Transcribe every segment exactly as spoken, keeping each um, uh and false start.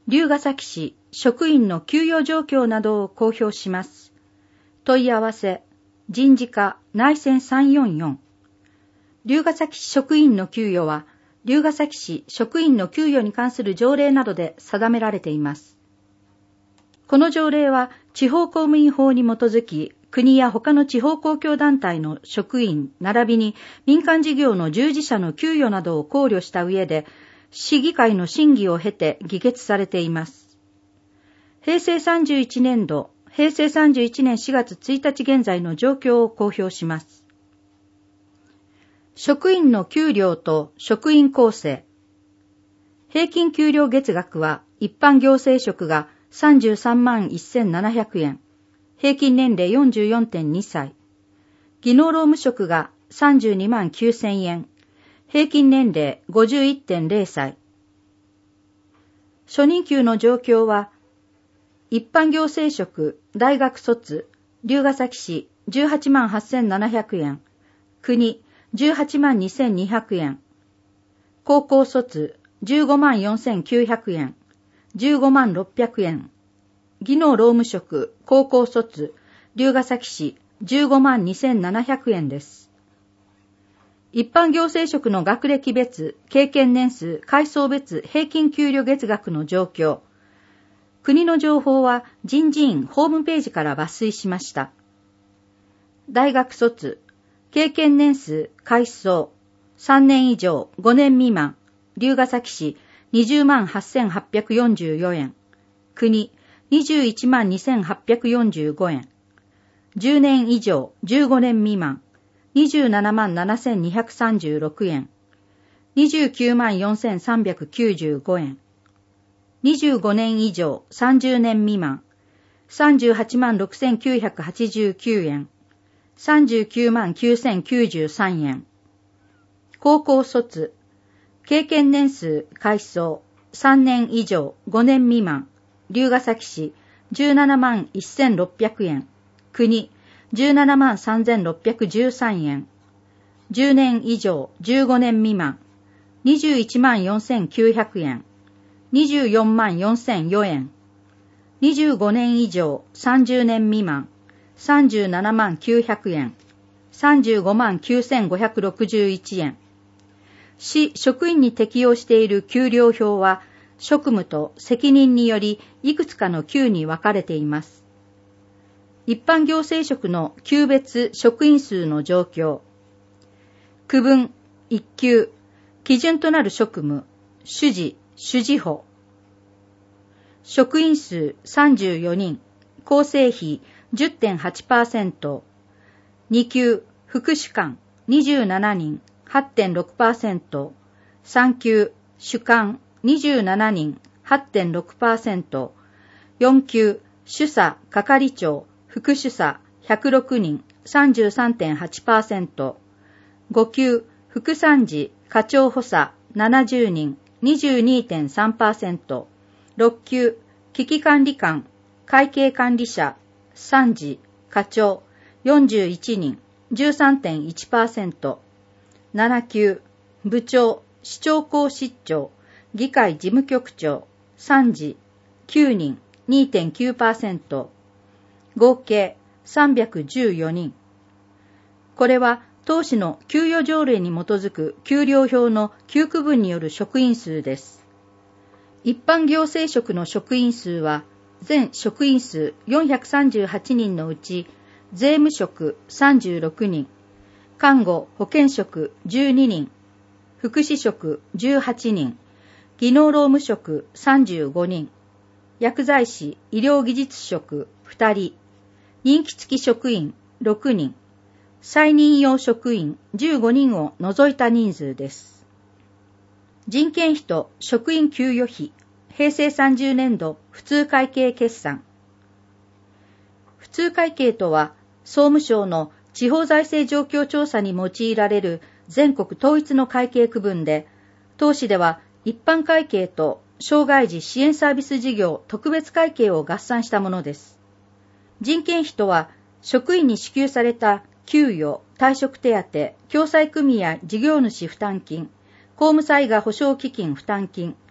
龍ケ崎市職員の給与状況などを公表します。問い合わせ、人事課内線さんよんよん。龍ケ崎市職員の給与は、龍ケ崎市職員の給与に関する条例などで定められています。この条例は、地方公務員法に基づき、国や他の地方公共団体の職員並びに民間事業の従事者の給与などを考慮した上で、市議会の審議を経て議決されています。平成さんじゅういちねん度、平成さんじゅういちねんしがつついたち現在の状況を公表します。職員の給料と職員構成。平均給料月額は一般行政職がさんじゅうさんまんせんななひゃくえん、平均年齢 よんじゅうよんてんにさい。技能労務職がさんじゅうにまんきゅうせんえん、平均年齢 ごじゅういってんぜろさい。初任給の状況は、一般行政職、大学卒、龍ケ崎市じゅうはちまんはっせんななひゃくえん、国じゅうはちまんにせんにひゃくえん、高校卒じゅうごまんよんせんきゅうひゃくえん、じゅうごまんろっぴゃくえん、技能労務職、高校卒、龍ケ崎市じゅうごまんにせんななひゃくえんです。一般行政職の学歴別、経験年数、階層別、平均給与月額の状況。国の情報は人事院ホームページから抜粋しました。大学卒、経験年数、階層、さんねん以上、ごねん未満、龍ケ崎市にじゅうまんはっせんはっぴゃくよんじゅうよんえん、国にじゅういちまんにせんはっぴゃくよんじゅうごえん、じゅうねん以上、じゅうごねん未満、にじゅうななまんななせんにひゃくさんじゅうろくえん、にじゅうきゅうまんよんせんさんびゃくきゅうじゅうごえん、にじゅうごねん以上さんじゅうねん未満、さんじゅうはちまんろくせんきゅうひゃくはちじゅうきゅうえん、さんじゅうきゅうまんきゅうせんきゅうじゅうさんえん。高校卒、経験年数、階層、さんねん以上ごねん未満、龍ケ崎市じゅうななまんせんろっぴゃくえん、国じゅうななまんさんぜんろっぴゃくじゅうさんえん、じゅうねん以上じゅうごねん未満、にじゅういちまんよんせんきゅうひゃくえん、にじゅうよんまんよんせんよえん、にじゅうごねん以上さんじゅうねん未満、さんじゅうななまんきゅうひゃくえん、さんじゅうごまんきゅうせんごひゃくろくじゅういちえん。市職員に適用している給料表は、職務と責任によりいくつかの級に分かれています。一般行政職の級別職員数の状況。区分いっ級、基準となる職務、主事、主事補。職員数さんじゅうよにん、構成比 じゅってんはちパーセント。に級、副主幹にじゅうななにん、はちてんろくパーセント。さん級、主幹にじゅうななにん、はちてんろくパーセント。よん級、主査係長、副主査ひゃくろくにん、さんじゅうさんてんはちパーセント。ご級、副参事課長補佐ななじゅうにん、にじゅうにてんさんパーセント。ろっ級、危機管理官、会計管理者、参事、課長よんじゅういちにん、じゅうさんてんいちパーセント。なな級、部長、市長公室長、議会事務局長、参事、きゅうにん、にてんきゅうパーセント。合計さんびゃくじゅうよにん。これは当市の給与条例に基づく給料表のきゅう区分による職員数です。一般行政職の職員数は、全職員数よんひゃくさんじゅうはちにんのうち、税務職さんじゅうろくにん、看護保健職じゅうににん、福祉職じゅうはちにん、技能労務職さんじゅうごにん、薬剤師医療技術職ふたり、任期付き職員ろくにん、再任用職員じゅうごにんを除いた人数です。人件費と職員給与費、平成さんじゅうねん度普通会計決算。普通会計とは、総務省の地方財政状況調査に用いられる全国統一の会計区分で、当市では一般会計と障害児支援サービス事業特別会計を合算したものです。人件費とは、職員に支給された給与、退職手当、共済組合事業主負担金、公務災害保障基金負担金、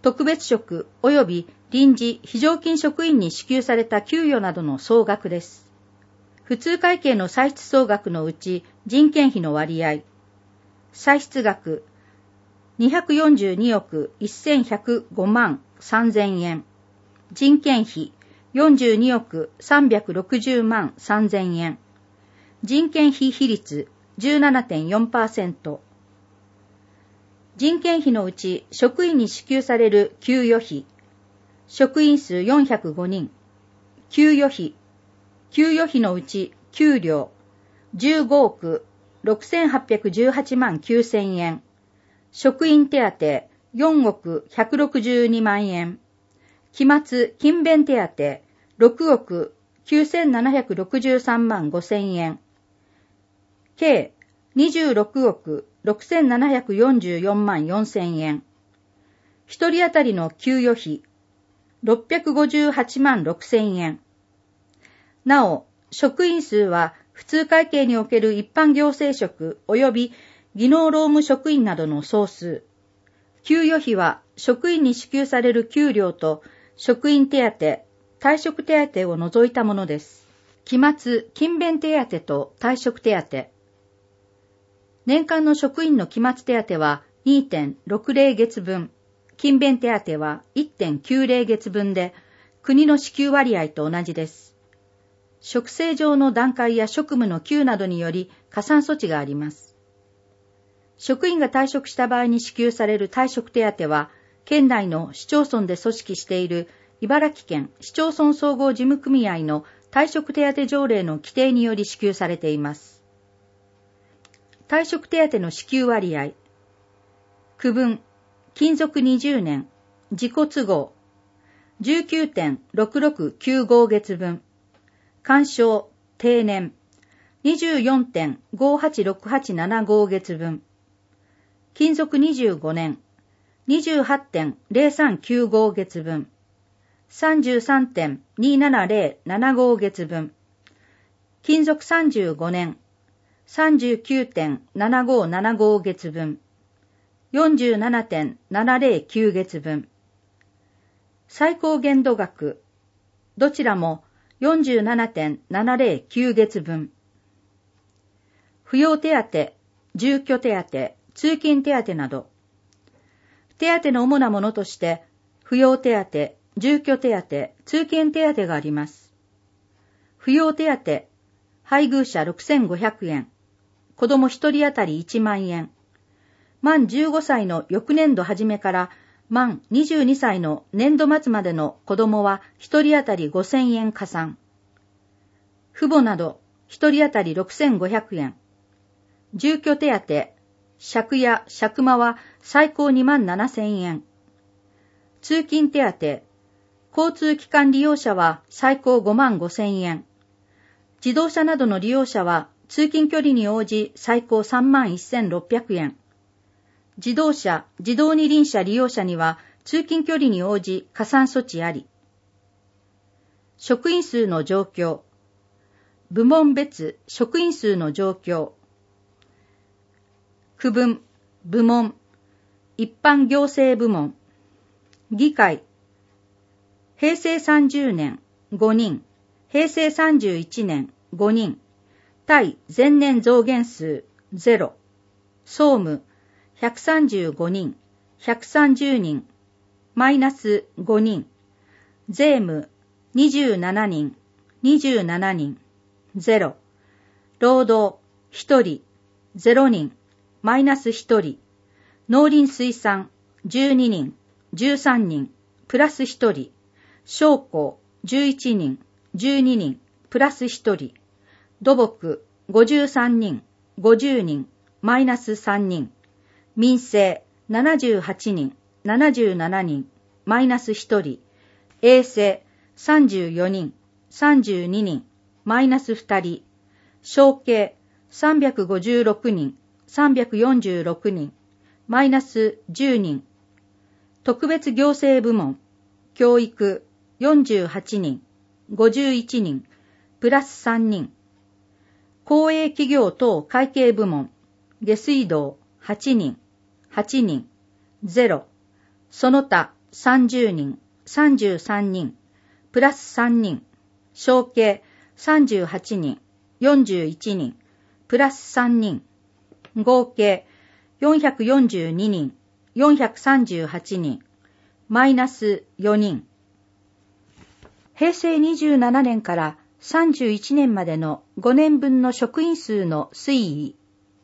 特別職及び臨時非常勤職員に支給された給与などの総額です。普通会計の歳出総額のうち人件費の割合、歳出額にひゃくよんじゅうにおくせんひゃくごまんさんぜんえん、人件費よんじゅうにおくさんびゃくろくじゅうまんさんぜんえん、人件費比率 じゅうななてんよんパーセント、人件費のうち職員に支給される給与費、職員数よんひゃくごにん、給与費、給与費のうち給料じゅうごおくろくせんはっぴゃくじゅうはちまんきゅうせんえん、職員手当よんおくひゃくろくじゅうにまんえん、期末勤勉手当ろくおくきゅうせんななひゃくろくじゅうさんまんごせんえん、計にじゅうろくおくろくせんななひゃくよんじゅうよんまんよんせんえん、一人当たりの給与費ろっぴゃくごじゅうはちまんろくせんえん。なお、職員数は普通会計における一般行政職及び技能労務職員などの総数。給与費は職員に支給される給料と職員手当、退職手当を除いたものです。期末勤勉手当と退職手当。年間の職員の期末手当は にてんろくぜろ 月分、勤勉手当は いってんきゅうぜろ 月分で、国の支給割合と同じです。職制上の段階や職務の級などにより加算措置があります。職員が退職した場合に支給される退職手当は、県内の市町村で組織している茨城県市町村総合事務組合の退職手当条例の規定により支給されています。退職手当の支給割合。区分、勤続にじゅうねん、自己都合、じゅうきゅうてんろくろくきゅうご 月分、干渉、定年、にじゅうよんてんごはちろくはちななご 月分、勤続にじゅうごねん、にじゅうはちてんぜろさんきゅうご 月分、さんじゅうさんてんにななぜろななご 月分、勤続さんじゅうごねん、さんじゅうきゅうてんななごななご 月分、よんじゅうななてんななぜろきゅう 月分、最高限度額、どちらも よんじゅうななてんななぜろきゅう 月分、扶養手当、住居手当、通勤手当など、手当の主なものとして、扶養手当、住居手当、通勤手当があります。扶養手当、配偶者ろくせんごひゃくえん、子供一人当たりいちまんえん、満じゅうごさいの翌年度初めから満にじゅうにさいの年度末までの子供は一人当たりごせんえん加算。父母など一人当たりろくせんごひゃくえん。住居手当、借家、借間は最高にまんななせんえん。通勤手当、交通機関利用者は最高ごまんごせんえん。自動車などの利用者は通勤距離に応じ最高さんまんせんろっぴゃくえん。自動車、自動二輪車利用者には通勤距離に応じ加算措置あり。職員数の状況。部門別職員数の状況。区分、部門、一般行政部門、議会。平成さんじゅうねんごにん、平成さんじゅういちねんごにん、対前年増減数ゼロ。総務ひゃくさんじゅうごにん、ひゃくさんじゅうにん、マイナスごにん、税務にじゅうななにん、にじゅうななにん、ゼロ、労働ひとり、ゼロにん、マイナスひとり、農林水産じゅうににん、じゅうさんにん、プラスひとり、商工じゅういちにん、じゅうににん、プラスひとり、土木ごじゅうさんにん、ごじゅうにん、マイナスさんにん、民生ななじゅうはちにん、ななじゅうななにん、マイナスひとり、衛生さんじゅうよにん、さんじゅうににん、マイナスふたり、承継さんびゃくごじゅうろくにん、さんびゃくよんじゅうろくにん、マイナスじゅうにん、特別行政部門、教育よんじゅうはちにん、ごじゅういちにん、プラスさんにん、公営企業等会計部門、下水道はちにん、はちにん、ゼロ、その他さんじゅうにん、さんじゅうさんにん、プラスさんにん、小計さんじゅうはちにん、よんじゅういちにん、プラスさんにん、合計よんひゃくよんじゅうににん、よんひゃくさんじゅうはちにん、マイナスよにん。平成にじゅうななねんからさんじゅういちねんまでのごねんぶんの職員数の推移。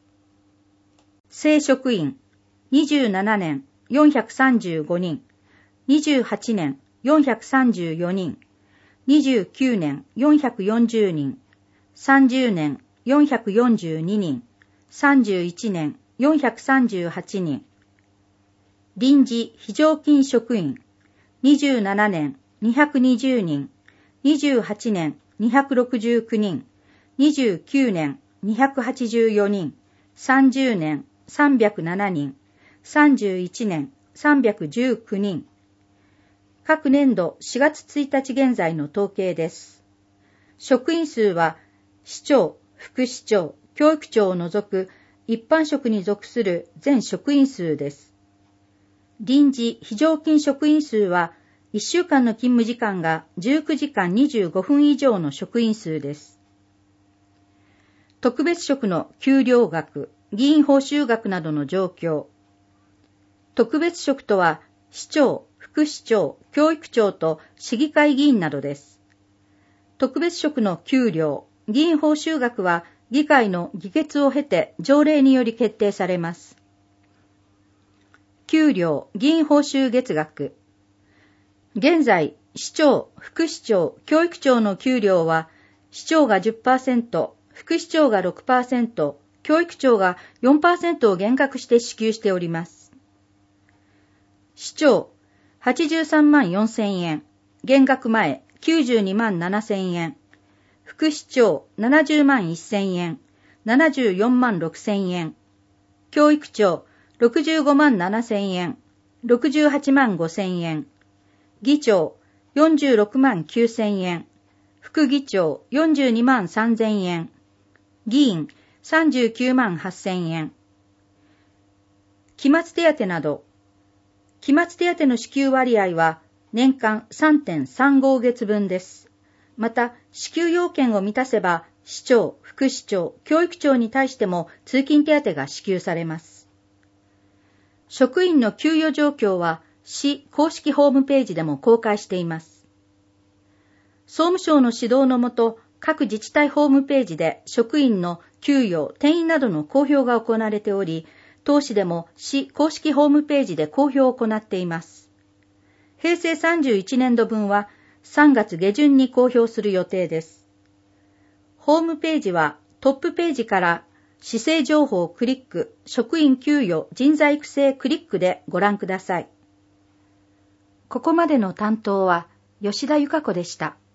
正職員、にじゅうななねんよんひゃくさんじゅうごにん、にじゅうはちねんよんひゃくさんじゅうよにん、にじゅうきゅうねんよんひゃくよんじゅうにん、さんじゅうねんよんひゃくよんじゅうににん、さんじゅういちねんよんひゃくさんじゅうはちにん。臨時非常勤職員、にじゅうななねんにひゃくにじゅうにん、にじゅうはちねんにひゃくろくじゅうきゅうにん、にじゅうきゅうねんにひゃくはちじゅうよにん、さんじゅうねんさんびゃくななにん、さんじゅういちねんさんびゃくじゅうきゅうにん。各年度しがつついたち現在の統計です。職員数は、市長、副市長、教育長を除く一般職に属する全職員数です。臨時非常勤職員数は、いっしゅうかんの勤務時間がじゅうくじかんにじゅうごふん以上の職員数です。特別職の給料額、議員報酬額などの状況。特別職とは、市長、副市長、教育長と市議会議員などです。特別職の給料、議員報酬額は議会の議決を経て条例により決定されます。給料、議員報酬月額。現在、市長、副市長、教育長の給料は、市長が じゅっパーセント、副市長が ろくパーセント、教育長が よんパーセント を減額して支給しております。市長、はちじゅうさんまんよんせんえん、減額前きゅうじゅうにまんななせんえん、副市長ななじゅうまんせんえん、ななじゅうよんまんろくせんえん、教育長ろくじゅうごまんななせんえん、ろくじゅうはちまんごせんえん、議長よんじゅうろくまんきゅうせんえん、副議長よんじゅうにまんさんぜんえん、議員さんじゅうきゅうまんはっせんえん。期末手当など。期末手当の支給割合は年間 さんてんさんご 月分です。また、支給要件を満たせば、市長、副市長、教育長に対しても通勤手当が支給されます。職員の給与状況は、市公式ホームページでも公開しています。総務省の指導のもと、各自治体ホームページで職員の給与、定員などの公表が行われており、当市でも市公式ホームページで公表を行っています。平成さんじゅういちねんどぶんはさんがつげじゅんに公表する予定です。ホームページはトップページから市政情報クリック、職員給与人材育成クリックでご覧ください。ここまでの担当は吉田由香子でした。